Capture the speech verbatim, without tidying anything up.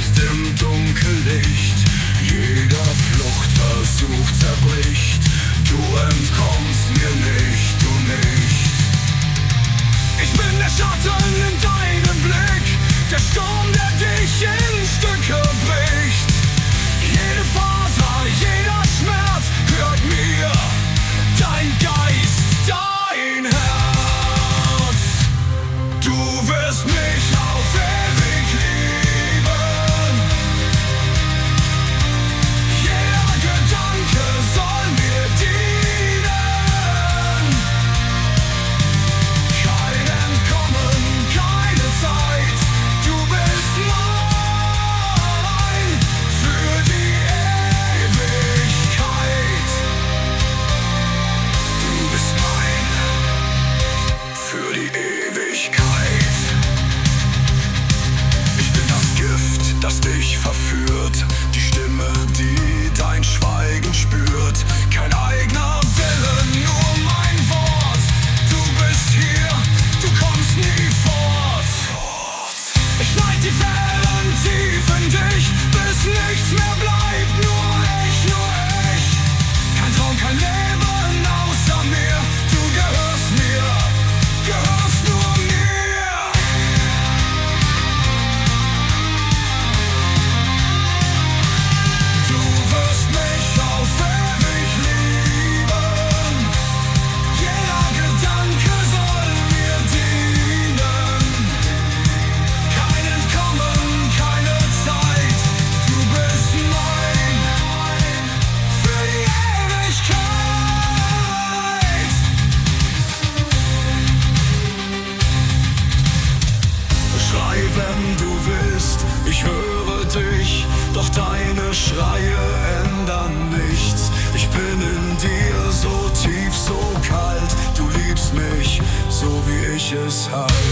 aus dem Dunkellicht. Jeder Fluchtversuch zerbricht. Du entkommst mir nicht, du nicht. Ich bin der Schatten in deinem Blick, der Sturm, der dich in Stücke bricht. Jede Faser, jeder Schmerz gehört mir, dein Geist, dein Herz. Du wirst mich auf ewig lieben. Jeder Gedanke soll mir dienen. Kein Entkommen, keine Zeit. Du bist mein für die Ewigkeit. Du bist mein für die Ewigkeit. Ich bin das Gift, das dich verführt, die Stimme, die dein Schweigen spürt. Kein eigener Wille, nur mein Wort. Du bist hier, du kommst nie fort. Ich schneid die Fäden tief in dich, bis nichts mehr bleibt. Nur ich, nur ich. Kein Traum, kein Leben außer mir. Du gehörst mir, gehörst nur mir. Du wirst mich auf ewig lieben. Jeder Gedanke soll mir dienen. Kein Entkommen, keine Zeit. Du bist mein für die Ewigkeit. Schrei, wenn du willst, ich höre dich, doch deine Schreie ändern nichts. Ich bin in dir so tief, so kalt, du liebst mich, so wie ich es halt.